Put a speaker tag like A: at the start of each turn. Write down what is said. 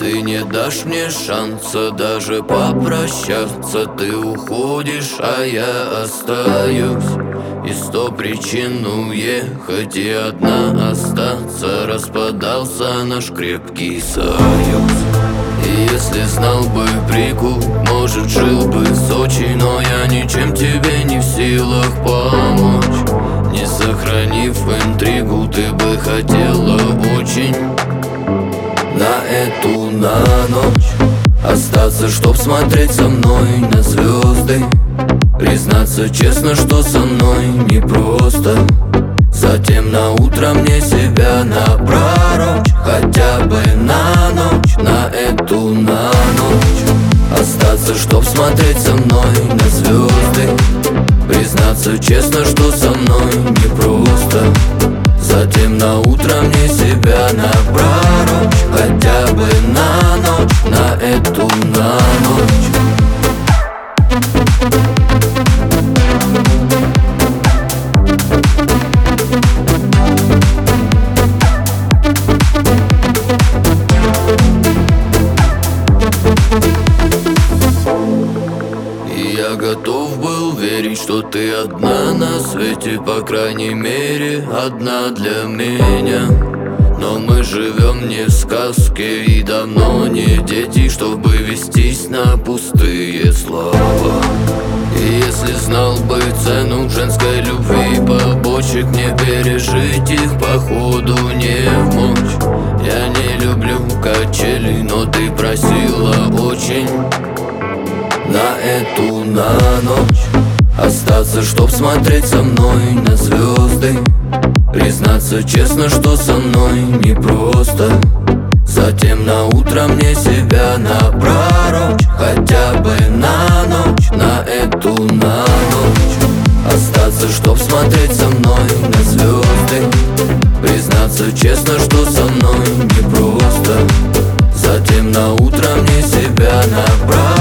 A: ты не дашь мне шанса даже попрощаться. Ты уходишь, а я остаюсь. И 100 причин уехать и одна остаться. Распадался наш крепкий союз. И если знал бы прикол, может, жил бы с Сочи. Но я ничем тебе не в силах помочь. Не сохранив интригу, ты бы хотела очень на ночь остаться, чтоб смотреть со мной на звезды. Признаться честно, что со мной непросто. Затем на утро мне себя напророчь. Хотя бы на ночь, на ночь остаться, чтоб смотреть со мной на звезды. Признаться честно, что со мной непросто. Затем на утро мне себя напророчь. Хотя бы на ночь, на ночь. Я готов был верить, что ты одна на свете, по крайней мере, одна для меня. Но мы живем не в сказке и давно не дети, чтобы вестись на пустые слова. И если знал бы цену женской любви, побочек не пережить их походу не в мочь. Я не люблю качели, но ты просила очень на ночь остаться, чтоб смотреть со мной на звезды. Признаться честно, что со мной непросто. Затем на утро мне себя напророчь. Хотя бы на ночь, на ночь остаться, чтоб смотреть со мной на звезды. Признаться честно, что со мной непросто. Затем на утро мне себя напророчь.